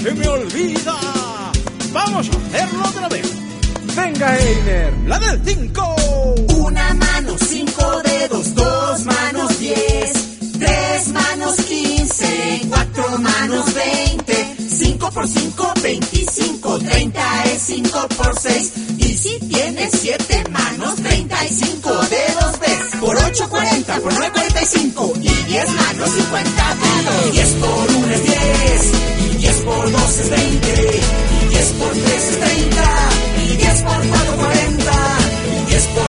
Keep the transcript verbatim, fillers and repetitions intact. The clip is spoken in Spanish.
se me olvida. Vamos a hacerlo otra vez. Venga, Einer. La del cinco. Una mano, cinco dedos, dos manos, diez. Tres manos, quince. Cuatro manos, veinte. Cinco por cinco, veinticinco. Treinta es cinco por seis. Y si tienes siete manos, treinta y cinco dedos ves. Por ocho, cuarenta. Por nueve, cuarenta y cinco. Y diez manos, cincuenta dedos. Diez por uno es diez. Y diez por dos es veinte. Y diez por tres es treinta. Y diez por cuatro